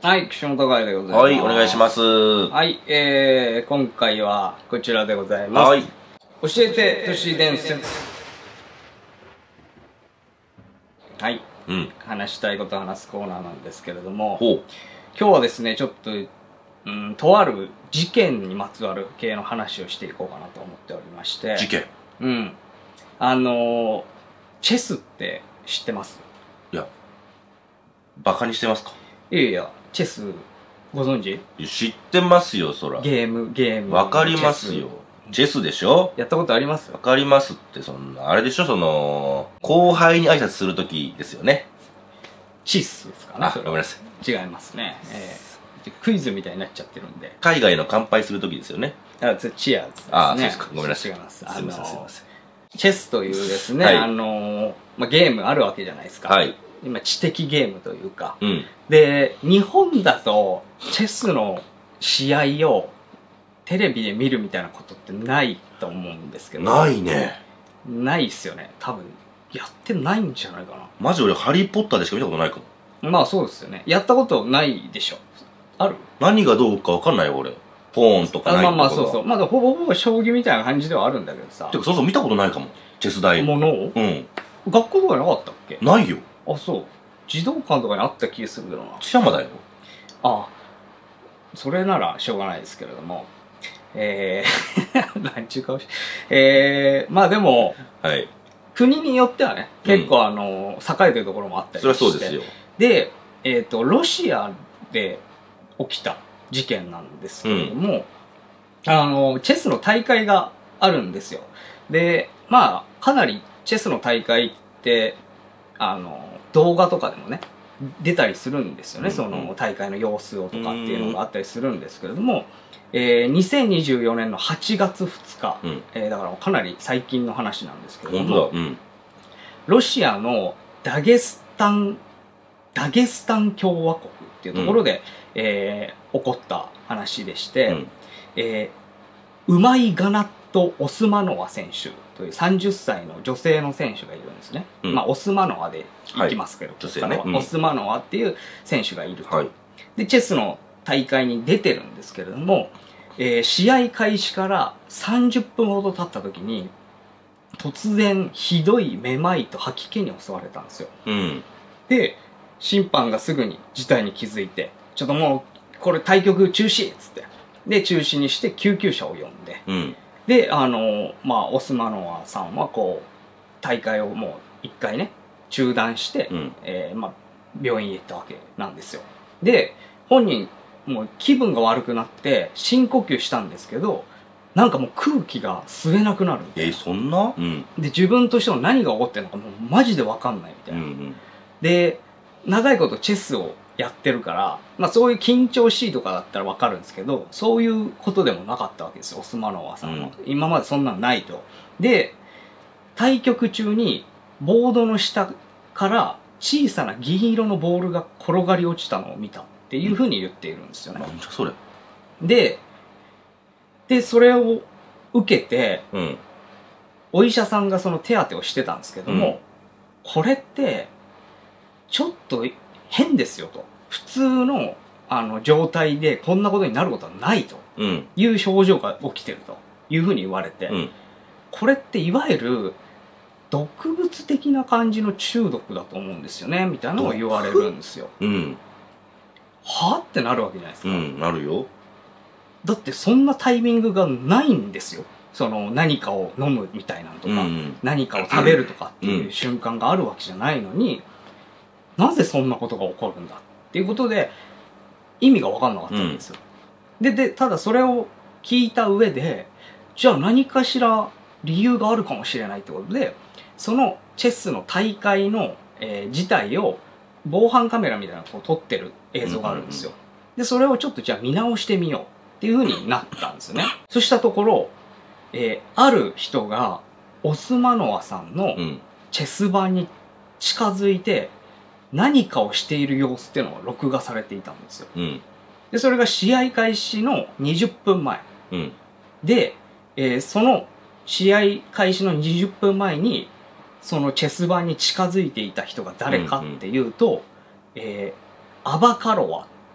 はい、岸本隆でございます。 はい、お願いします。 はい、今回はこちらでございます。 はい。 教えて都市伝説。はい、話したいことを話すコーナーなんですけれども、今日はですね、ちょっと、とある事件にまつわる系の話をしていこうかなと思っておりまして。 事件？ チェスって知ってます？ いや、バカにしてますか？ いやいや、チェスご存知？ 知ってますよ、そら。 ゲーム。 わかりますよ。チェスでしょ？ やったことあります？ わかりますって、そんな、あれでしょ、後輩に挨拶するときですよね。 チスですかね。 あ、ごめんなさい。違いますね。クイズみたいになっちゃってるんで。 海外の乾杯するときですよね。 チアーズですね。 あ、そうですか。ごめんなさい。 違います。 すいません、すいません。 チェスというですね、ゲームあるわけじゃないですか。 はい。 今、知的ゲームというか。 うん。 で、日本だと、チェスの試合をテレビで見るみたいなことってないと思うんですけど。 ないね。 ないっすよね。多分、やってないんじゃないかな。 マジ俺、ハリーポッターでしか見たことないかも。 まあそうですよね。やったことないでしょ。ある？ 何がどうかわかんないよ、俺。ポーンとかないとか。 まあそうそう。まだほぼ将棋みたいな感じではあるんだけどさ。 てか、そう見たことないかも。チェス台。 ものを？ うん。 学校とかになかったっけ？ ないよ。 あ、そう。児童館とかにあった気がするけどな。 津山だよ。 あ、それならしょうがないですけれども。なんちゅう顔し、まあでも、 はい。 国によってはね、結構栄えてるところもあったりして。 そりゃそうですよ。 で、ロシアで起きた事件なんですけれども、チェスの大会があるんですよ。で、まあ、かなりチェスの大会って、動画とかでもね、出たりするんですよね。その大会の様子をとかっていうのがあったりするんですけれども、2024年の8月2日、だからかなり最近の話なんですけれども、ロシアのダゲスタン共和国っていうところで、起こった話でして、ウマイガナット・オスマノワ選手という30歳の女性の選手がいるんですね。まあ、オスマノワでいきますけど、 女性ね。 オスマノワっていう選手がいると。で、チェスの大会に出てるんですけれども、試合開始から30分ほど経った時に、突然ひどいめまいと吐き気に襲われたんですよ。で、審判がすぐに事態に気づいて、ちょっともう、これ対局中止っつって。で、中止にして救急車を呼んで、で、オスマノワさんはこう、大会をもう一回ね、中断して、病院へ行ったわけなんですよ。で、本人、もう気分が悪くなって深呼吸したんですけど、なんかもう空気が吸えなくなるみたいな。 そんな？ で、自分としても何が起こってるのかもうマジでわかんないみたいな。で、長いことチェスをやってるから、まあそういう緊張しいとかだったらわかるんですけど、そういうことでもなかったわけですよ、オスマノワさんは。今までそんなのないと。で、対局中にボードの下から小さな銀色のボールが転がり落ちたのを見たっていうふうに言っているんですよね。 なんじゃそれ。 で、それを受けて、お医者さんがその手当てをしてたんですけども、これって、ちょっと変ですよと。普通の状態でこんなことになることはないという症状が起きてるというふうに言われて、これっていわゆる毒物的な感じの中毒だと思うんですよね、みたいなのを言われるんですよ。はってなるわけじゃないですか。 なるよ。 だってそんなタイミングがないんですよ。その何かを飲むみたいなのとか、何かを食べるとかっていう瞬間があるわけじゃないのに、なぜそんなことが起こるんだっていうことで意味が分かんなかったんですよ。で、ただそれを聞いた上で、じゃあ何かしら理由があるかもしれないってことで、そのチェスの大会の、自体を防犯カメラみたいなのを撮ってる映像があるんですよ。で、それをちょっとじゃあ見直してみようっていう風になったんですよね。そしたところ、ある人がオスマノワさんのチェス盤に近づいて何かをしている様子っていうのが録画されていたんですよ。で、それが試合開始の20分前。で、その試合開始の20分前にそのチェス盤に近づいていた人が誰かっていうと、アバカロワっ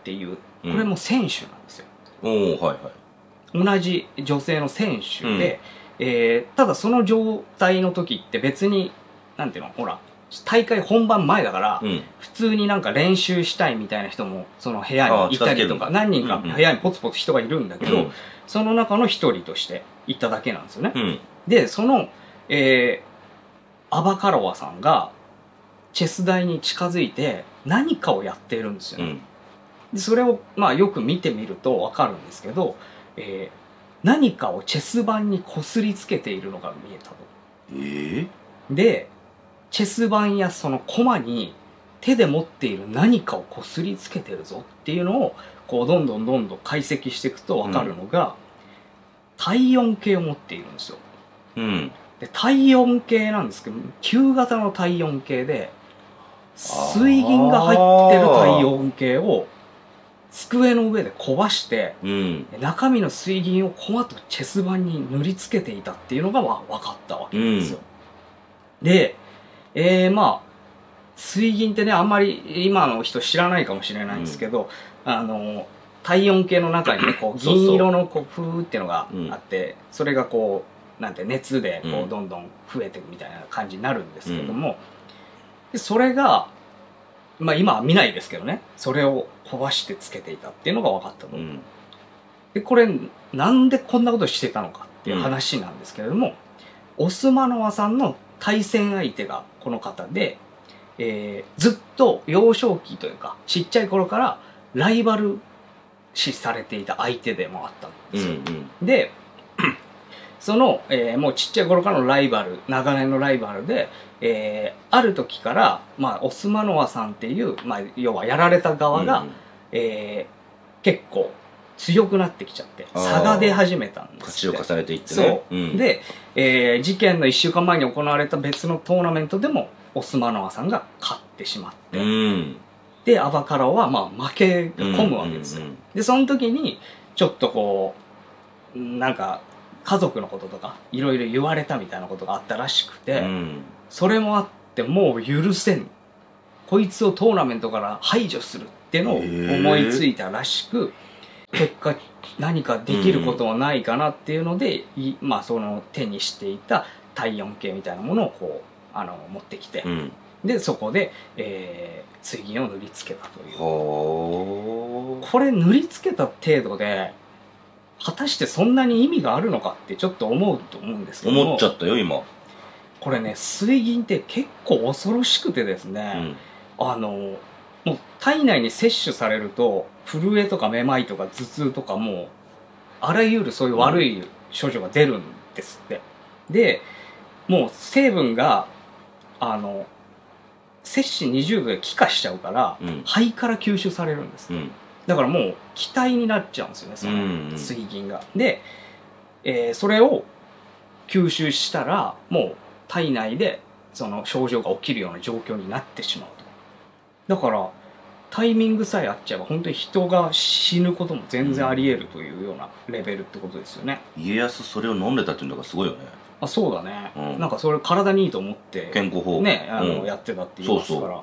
っていう、これも選手なんですよ。 おお、はいはい。 同じ女性の選手で、ただその状態の時って別に、なんていうの、ほら、大会本番前だから、普通になんか練習したいみたいな人もその部屋にいたりとか、何人か部屋にポツポツ人がいるんだけど、その中の一人として行っただけなんですよね。で、その、アバカロワさんがチェス台に近づいて何かをやっているんですよね。でそれをまあよく見てみると分かるんですけど、何かをチェス盤にこすりつけているのが見えたと。でチェス盤やその駒に手で持っている何かをこすりつけてるぞっていうのをこうどんどん解析していくと分かるのが、体温計を持っているんですよ。で体温計なんですけど、旧型の体温計で水銀が入ってる体温計を机の上でこばして、中身の水銀を駒とチェス盤に塗りつけていたっていうのが分かったわけなんですよ。で、まあ水銀ってね、あんまり今の人知らないかもしれないんですけど、体温計の中にね、こう銀色のこうフーっていうのがあって、それがこうなんて熱でこうどんどん増えていくみたいな感じになるんですけども、でそれがまあ今は見ないですけどね、それをこばしてつけていたっていうのが分かったと。でこれなんでこんなことしてたのかっていう話なんですけれども、オスマノワさんの対戦相手がこの方で、ずっと幼少期というかちっちゃい頃からライバル視されていた相手でもあったんですよ。でその、もうちっちゃい頃からのライバル、長年のライバルで、ある時から、まあ、オスマノワさんっていう、まあ、要はやられた側が、結構強くなってきちゃって差が出始めたんですって。 勝ちを重ねていってね。 そうで、事件の1週間前に行われた別のトーナメントでもオスマノワさんが勝ってしまって、でアバカラオはまあ負けが込むわけですよ。でその時にちょっとこうなんか家族のこととかいろいろ言われたみたいなことがあったらしくて、それもあってもう許せん、こいつをトーナメントから排除するっていうのを思いついたらしく、結果何かできることはないかなっていうので、まあその手にしていた体温計みたいなものをこう持ってきて、でそこで、水銀を塗りつけたという。これ塗りつけた程度で果たしてそんなに意味があるのかってちょっと思うと思うんですけども、 思っちゃったよ今。 これね、水銀って結構恐ろしくてですね、もう体内に摂取されると震えとかめまいとか頭痛とかもうあらゆるそういう悪い症状が出るんですって。でもう成分が摂氏20度で気化しちゃうから、肺から吸収されるんですって。だからもう気体になっちゃうんですよね、その水銀が。で、それを吸収したらもう体内でその症状が起きるような状況になってしまうと。だからタイミングさえあっちゃえば本当に人が死ぬことも全然あり得るというようなレベルってことですよね。 家康それを飲んでたっていうのがすごいよね。 あ、そうだね、なんかそれ体にいいと思って健康法ね、やってたって言いますから、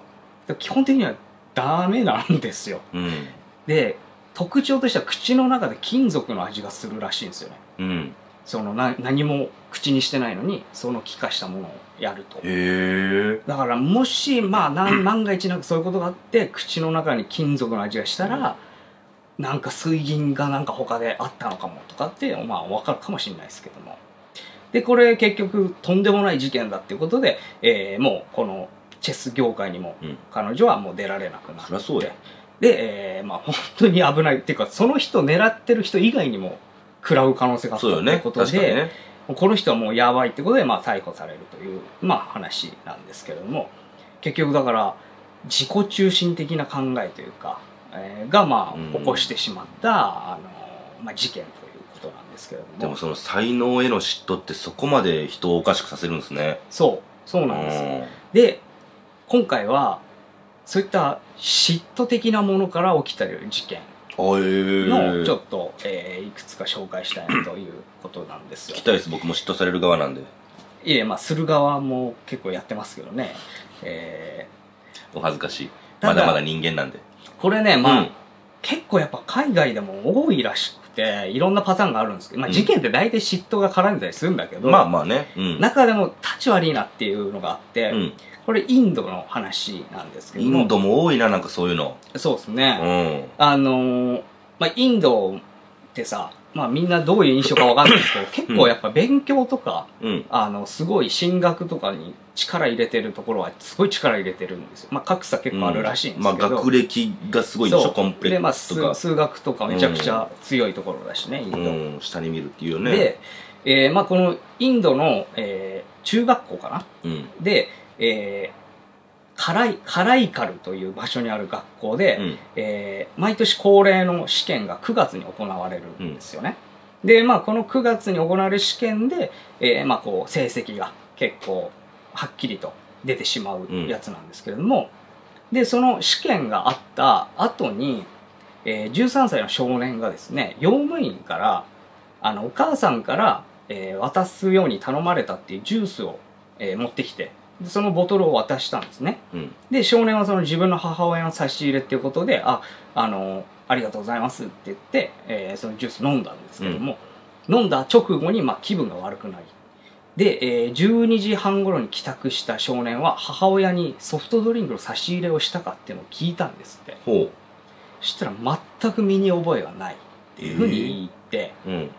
基本的にはダメなんですよ。で特徴としては口の中で金属の味がするらしいんですよね。その何も口にしてないのにその気化したものをやると。だからもしまあ万が一なんかそういうことがあって口の中に金属の味がしたら、なんか水銀がなんか他であったのかもとかってまあ分かるかもしれないですけども、でこれ結局とんでもない事件だっていうことで、もうこのチェス業界にも彼女はもう出られなくなって、 そりゃそうや。 で、まあ本当に危ないっていうか、その人狙ってる人以外にも食らう可能性があったということで、この人はもうやばいってことで、まあ逮捕されるという、まあ話なんですけれども、結局だから自己中心的な考えというか、がまあ起こしてしまった、まあ、事件ということなんですけれども。 でもその才能への嫉妬ってそこまで人をおかしくさせるんですね。 そうなんです。で今回はそういった嫉妬的なものから起きた事件のちょっと、いくつか紹介したいなということなんですよ。 聞きたいです。僕も嫉妬される側なんで。 いえ、まあする側も結構やってますけどね。 お恥ずかしい。まだまだ人間なんで。 これね、まあ、 結構やっぱ海外でも多いらしくて、いろんなパターンがあるんですけど、まあ事件って大体嫉妬が絡んでたりするんだけど、 まあまあね。うん。 中でも立ち悪いなっていうのがあって、これインドの話なんですけども。 インドも多いな、なんかそういうの。 そうですね。まあインドってさ、まあみんなどういう印象かわかんないですけど、結構やっぱ勉強とか、すごい進学とかに力入れてるところはすごい力入れてるんですよ。まあ格差結構あるらしいんですけど。 まあ学歴がすごいでしょ、コンプレックスとか。 で、まあ数学とかめちゃくちゃ強いところだしね、インド。下に見るっていうよね。 で、まあこのインドの、中学校かな、で、カライカルという場所にある学校で、毎年恒例の試験が9月に行われるんですよね。で、まあこの9月に行われる試験で、まあこう成績が結構はっきりと出てしまうやつなんですけれども、で、その試験があった後に、13歳の少年がですね、用務員から、お母さんから、渡すように頼まれたっていうジュースを、持ってきて、そのボトルを渡したんですね。で、少年はその自分の母親の差し入れっていうことで、ありがとうございますって言って、そのジュース飲んだんですけども、飲んだ直後に、まあ、気分が悪くなり、で、12時半頃に帰宅した少年は母親にソフトドリンクの差し入れをしたかっていうのを聞いたんですって。そしたら全く身に覚えがないっていうふうに言って、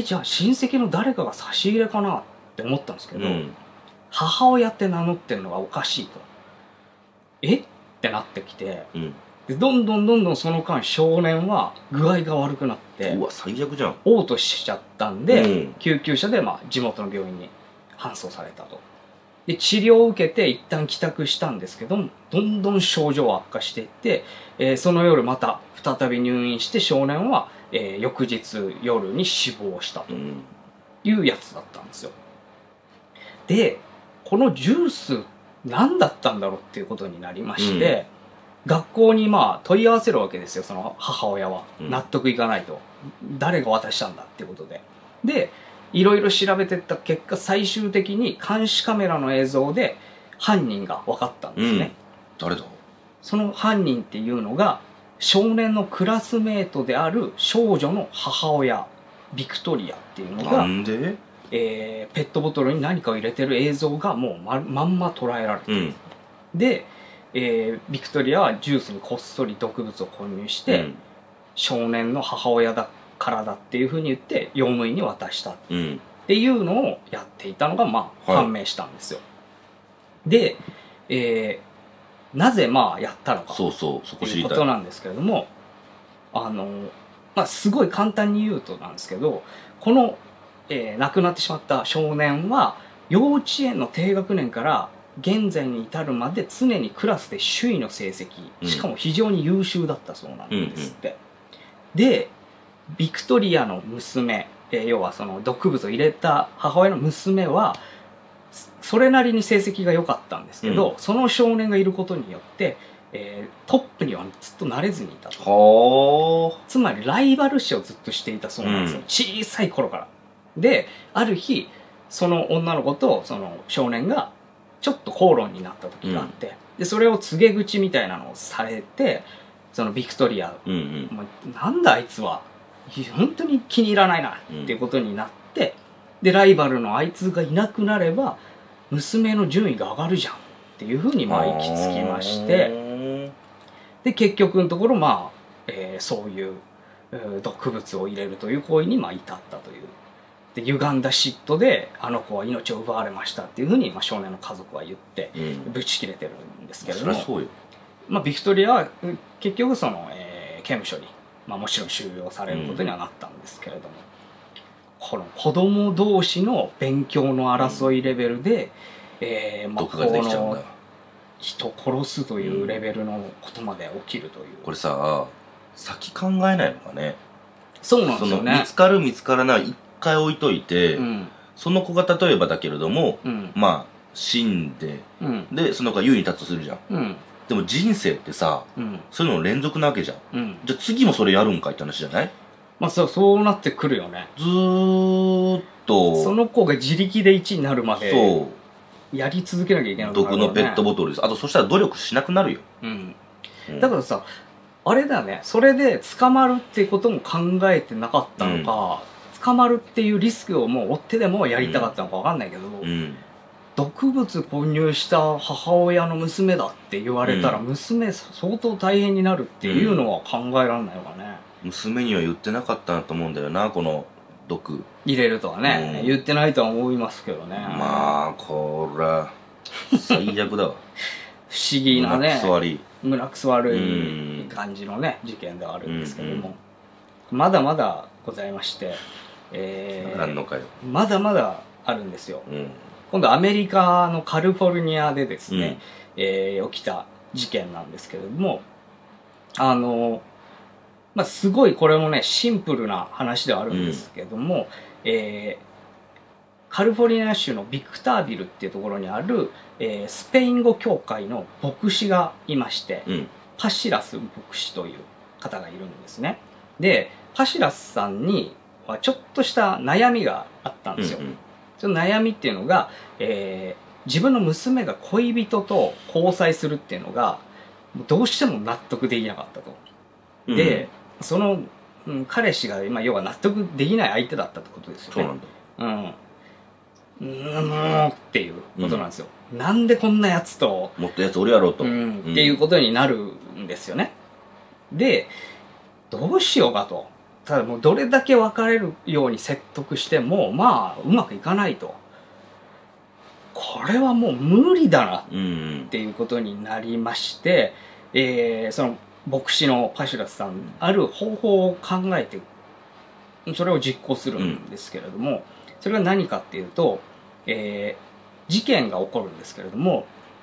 じゃあ親戚の誰かが差し入れかなって思ったんですけど、母親って名乗ってるのがおかしいと。ってなってきて、でどんどんその間少年は具合が悪くなって、 うわ最悪じゃん。 嘔吐しちゃったんで、救急車でまあ地元の病院に搬送されたと。で治療を受けて一旦帰宅したんですけども、どんどん症状は悪化していって、その夜また再び入院して少年は、翌日夜に死亡したというやつだったんですよ。でこのジュース何だったんだろうっていうことになりまして、学校にまあ問い合わせるわけですよ、その母親は。納得いかないと。誰が渡したんだっていうことで。で、いろいろ調べてった結果、最終的に監視カメラの映像で犯人が分かったんですね。 誰だ？ その犯人っていうのが、少年のクラスメートである少女の母親、ビクトリアっていうのが、 なんで？ ペットボトルに何かを入れてる映像がもうまんま捉えられてる。で、ビクトリアはジュースにこっそり毒物を混入して、少年の母親だからだっていうふうに言って用務員に渡したっていうのをやっていたのがまあ判明したんですよ。で、なぜまあやったのかということなんですけれども、まあすごい簡単に言うとなんですけど、この亡くなってしまった少年は幼稚園の低学年から現在に至るまで常にクラスで首位の成績、しかも非常に優秀だったそうなんですって。で、ビクトリアの娘、要はその毒物を入れた母親の娘はそれなりに成績が良かったんですけど、その少年がいることによって、トップにはずっとなれずにいたと。つまりライバル視をずっとしていたそうなんですよ、小さい頃から。で、ある日その女の子とその少年がちょっと口論になった時があって、でそれを告げ口みたいなのをされて、そのビクトリア、なんだあいつは本当に気に入らないなっていうことになって、でライバルのあいつがいなくなれば娘の順位が上がるじゃんっていうふうにまあ行き着きまして、で結局のところまあ、そういう毒物を入れるという行為にまあ至ったという。で歪んだ嫉妬であの子は命を奪われましたっていうふうに、まあ、少年の家族は言ってぶち切れてるんですけれども、まあ、ビクトリアは結局その、刑務所に、まあ、もちろん収容されることにはなったんですけれども、この子供同士の勉強の争いレベルで、まあ、この人殺すというレベルのことまで起きるという。 これさ、先考えないのかね。 そうなんですよね。 見つかる見つからない一回置いといて、その子が例えばだけれども、まあ死んで、でその子が優位に立つとするじゃん、でも人生ってさ、そういうの連続なわけじゃん、じゃあ次もそれやるんかいって話じゃない？ まあそうなってくるよね。 ずーっとその子が自力で1位になるまでやり続けなきゃいけない、 毒のペットボトルです。あとそしたら努力しなくなるよ、 だからさ、 あれだね、それで捕まるっていうことも考えてなかったのか、捕まるっていうリスクをもう追ってでもやりたかったのか分かんないけど、毒物混入した母親の娘だって言われたら、娘相当大変になるっていうのは考えられないわね。 娘には言ってなかったなと思うんだよな、この毒入れるとはね、言ってないとは思いますけどね。 まあこれは最悪だわ。 不思議なね、 胸くそ悪い感じのね事件ではあるんですけども、まだまだございまして、まだまだあるんですよ。今度アメリカのカリフォルニアでですね、起きた事件なんですけれども、すごいこれもねシンプルな話ではあるんですけども、カリフォルニア州のビクタービルっていうところにある、スペイン語協会の牧師がいまして、パシラス牧師という方がいるんですね。でパシラスさんにはちょっとした悩みがあったんですよ。その悩みっていうのが、自分の娘が恋人と交際するっていうのがどうしても納得できなかったと。でその、彼氏が要は納得できない相手だったってことですよね。そうなんだ。っていうことなんですよ。なんでこんなやつともっとやつおるやろうと、 っていうことになるんですよね。でどうしようかと。ただもうどれだけ別れるように説得してもまあうまくいかないと。これはもう無理だなっていうことになりまして、その牧師のパシュラスさんある方法を考えてそれを実行するんですけれども、それが何かっていうと、事件が起こるんですけれども、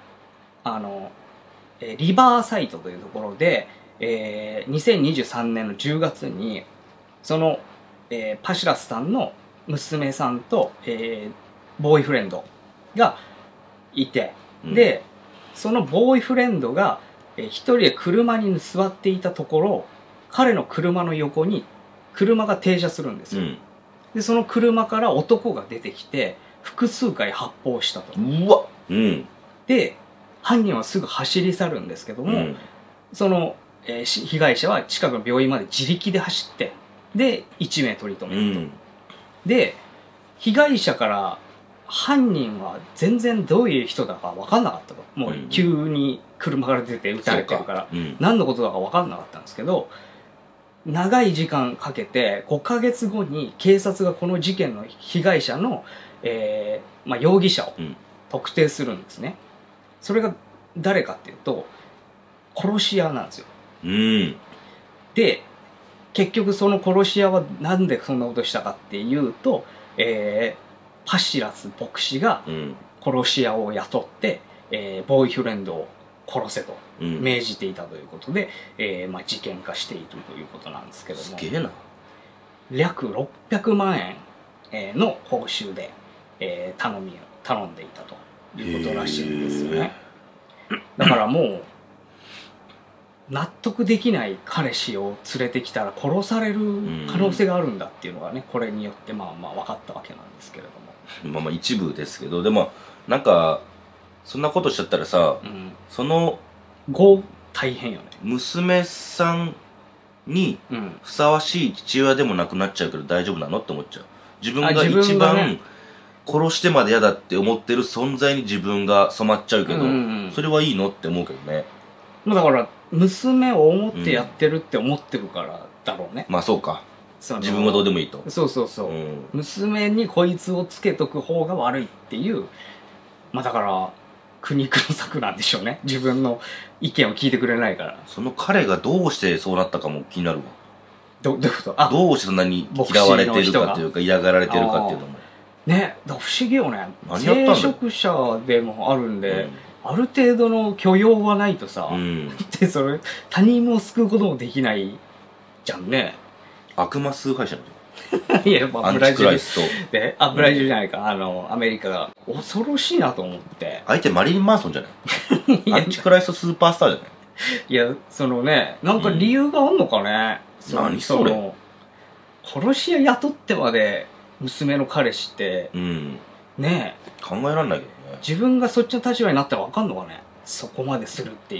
リバーサイトというところで、2023年の10月にその、パシュラスさんの娘さんと、ボーイフレンドがいて、でそのボーイフレンドが一人で車に座っていたところ、彼の車の横に車が停車するんですよ。でその車から男が出てきて複数回発砲したと。 うわ、 で犯人はすぐ走り去るんですけども、その、被害者は近くの病院まで自力で走ってで1名取り留めると。で被害者から犯人は全然どういう人だか分かんなかったと。もう急に車から出て撃たれてるから、何のことだか分かんなかったんですけど、長い時間かけて5ヶ月後に警察がこの事件の被害者の、容疑者を特定するんですね。それが誰かっていうと殺し屋なんですよ。で結局その殺し屋はなんでそんなことしたかっていうと、パシラス牧師が殺し屋を雇って、ボーイフレンドを殺せと命じていたということで、事件化しているということなんですけども、 すげえな。 約600万円の報酬で、頼んでいたということらしいんですよね。だからもう納得できない彼氏を連れてきたら殺される可能性があるんだっていうのがね、これによって分かったわけなんですけれども、 一部ですけど、でもなんかそんなことしちゃったらさ、その後大変よね。 娘さんにふさわしい父親でもなくなっちゃうけど大丈夫なのって思っちゃう。自分が一番殺してまで嫌だって思ってる存在に自分が染まっちゃうけど、それはいいのって思うけどね。 だから娘を思ってやってるって思ってるからだろうね。 そうか。自分はどうでもいいと。 そう、娘にこいつをつけとく方が悪いっていう、だから苦肉の策なんでしょうね。自分の意見を聞いてくれないから。 その彼がどうしてそうなったかも気になるわ。 どういうこと？ どうしてそんなに嫌われてるかというか嫌がられてるかっていうのもね。不思議よね。聖職者でもあるんで、ある程度の許容はないとさ、でそれ他人を救うこともできないじゃんね。 悪魔崇拝者いや、 アンチクライストで、ブラジルじゃないか、アメリカが恐ろしいなと思って。 相手マリリン・マンソンじゃないアンチクライストスーパースターじゃない。 いや、そのね、なんか理由があんのかね。 何それ。 殺し屋雇ってまで娘の彼氏って、ね考えられないけどね。 自分がそっちの立場になったら分かんのかね。そこまでするっていう。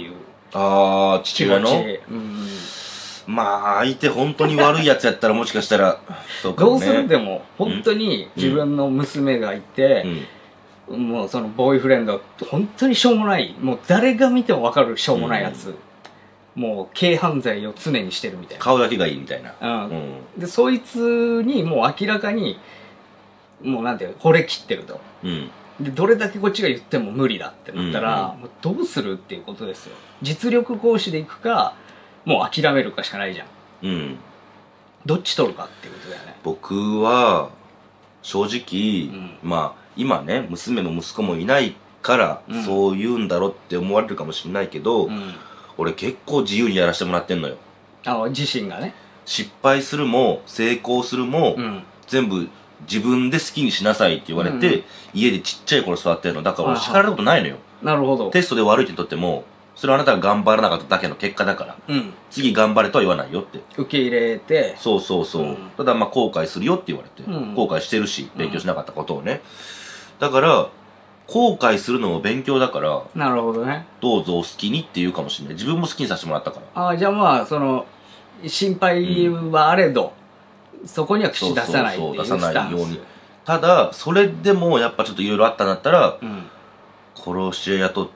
ああ、父親の、まあ、相手本当に悪いやつやったらもしかしたら、 そうかもね。どうするでも、本当に自分の娘がいて、もうそのボーイフレンド、本当にしょうもない、もう誰が見てもわかるしょうもないやつ。もう軽犯罪を常にしてるみたいな。 顔だけがいいみたいな。 で、そいつにもう明らかに、もうなんていう惚れ切ってると。で、どれだけこっちが言っても無理だってなったら、もうどうするっていうことですよ。実力行使でいくか、もう諦めるかしかないじゃん。どっち取るかっていうことだよね。 僕は、正直、まあ、今ね、娘も息子もいないから、そう言うんだろって思われるかもしれないけど、俺結構自由にやらせてもらってんのよ。 自身がね。 失敗するも、成功するも、全部自分で好きにしなさいって言われて、家でちっちゃい頃育ってるの。だから俺叱られたことないのよ。 なるほど。 テストで悪いってとっても、それはあなたが頑張らなかっただけの結果だから、次頑張れとは言わないよって。 受け入れて。 そうそうそう。ただまあ後悔するよって言われて、後悔してるし、勉強しなかったことをね。だから、後悔するのも勉強だから、 なるほどね。 どうぞお好きにって言うかもしれない。自分も好きにさせてもらったから。 じゃあまあ、その、心配はあれど、そこには口出さないっていうスタンス。出さないように。 ただ、それでもやっぱちょっといろいろあったんだったら、殺し屋雇って、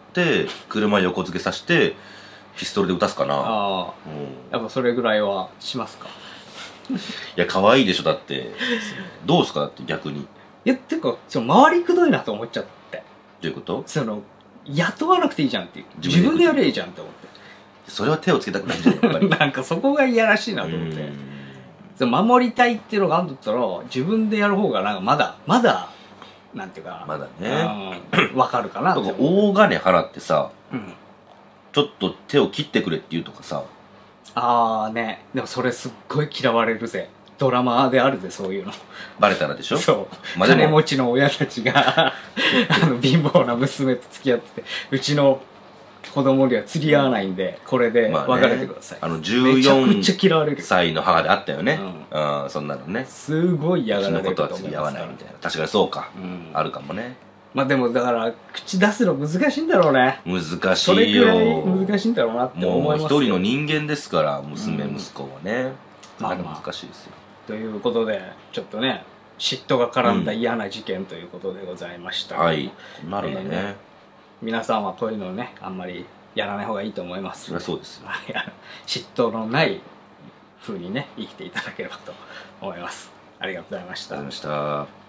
車横付けさせて、ピストルで撃たすかな。 やっぱそれぐらいはしますか。 いや、可愛いでしょ、だって。どうですかだって逆に。 てか、回りくどいなと思っちゃって。 どういうこと？ 雇わなくていいじゃんっていう。自分でやればいいじゃんって思って。 それは手をつけたくないじゃん、やっぱり。 なんかそこがいやらしいなと思って。守りたいっていうのがあるんだったら、自分でやる方がなんかまだ、なんていうかな。 まだね。 わかるかな。 大金払ってさ、ちょっと手を切ってくれって言うとかさ。 ね。でもそれすっごい嫌われるぜ。ドラマであるぜ、そういうの。 バレたらでしょ？ そう。金持ちの親たちが貧乏な娘と付き合ってて、うちの子供には釣り合わないんで、これで別れてください。 14歳の母であったよね。そんなのね。 すごい嫌がられると思います。 うちのことは釣り合わないみたいな。確かにそうか。あるかもね。 まあでもだから、口出すの難しいんだろうね。 難しいよ。 それぐらい難しいんだろうなって思います。 もう一人の人間ですから、娘、息子はね。難しいですよ。 ということで、ちょっとね、嫉妬が絡んだ嫌な事件ということでございました。 はい。なるんだね。 皆さんはこういうのね、あんまりやらない方がいいと思います。 そりゃそうです。 嫉妬のない風にね、生きていただければと思います。ありがとうございました。 ありがとうございました。